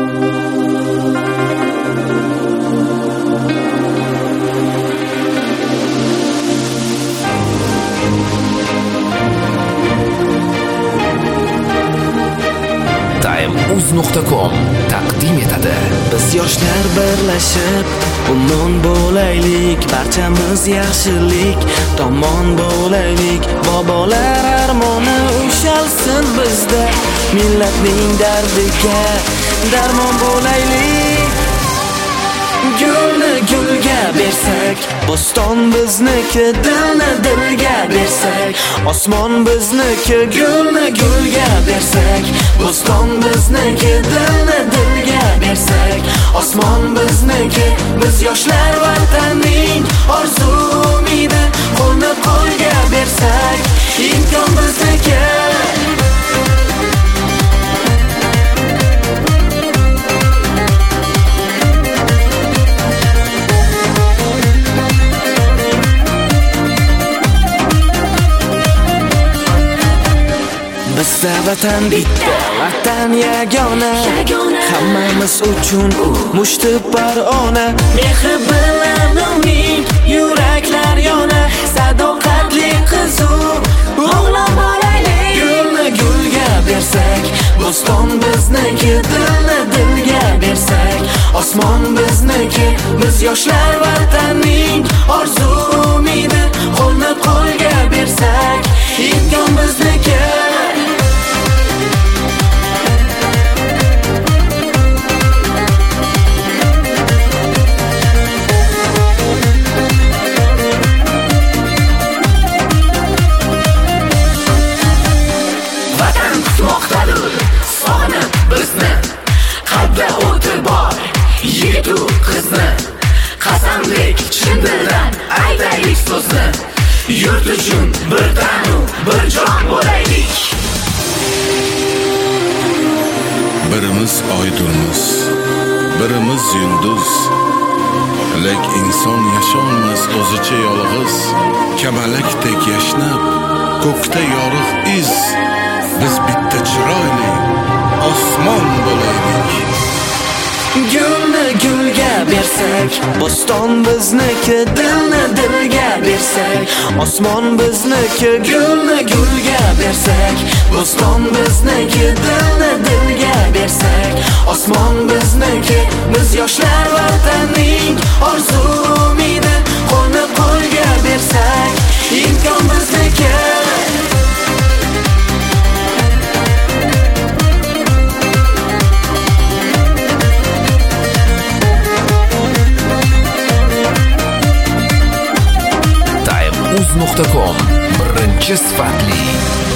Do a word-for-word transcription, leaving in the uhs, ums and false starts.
time uz nuqta com taqdim etadi. Biz yoshlar birlashib umon bo'laylik, barchamiz yaxshilik tomon bo'laylik. Bobolar armoni ushalsin bizda, millatning dardiga darmon bo'laylik. Gulni gulga bersak, bo'ston bizniki, dilni dilga bersak, osmon bizniki. Gulni gulga bersak, bo'ston bizniki, dilni dilga bersak, osmon bizniki. Biz yoshlar vatanning orzu umidi, qo'lni qo'lga bersak, imkon bizniki. Bizda vatan bitta, vatan yagona, hammamiz uchun u mushti parona. Mehri bilan uning yuraklar yona, sadoqatli qizu o'g'lon bo'laylik. Gulni gulga bersak, bo'ston bizniki, dilni dilga bersak, osmon bizniki. Biz yoshlar vatanning orzu umidi, qo'lni qo'lga bersak, imkon bizniki. Yigitu qizni qasamlik chin dildan aytaylik so'zni, yurt uchun bir tanu bir jon bo'laylik. Birimiz oydurmiz, birimiz yulduz, lek inson yasholmas o'zicha yolg'iz. Kamalakdek yashnab ko'kda yorug' iz, biz bitta chiroyli osmon bo'laylik. Gulni gulga bersak, bo'ston bizniki, dilni dilga bersak, osmon bizniki. Gulni gulga bersak, bo'ston bizniki, dilni dilga bersak, osmon bizniki. Biz yoshlar vatanning orzu umidi, qo'lni qo'lga bersak, imkon bizniki. time uz nuqta com birinchi sifatli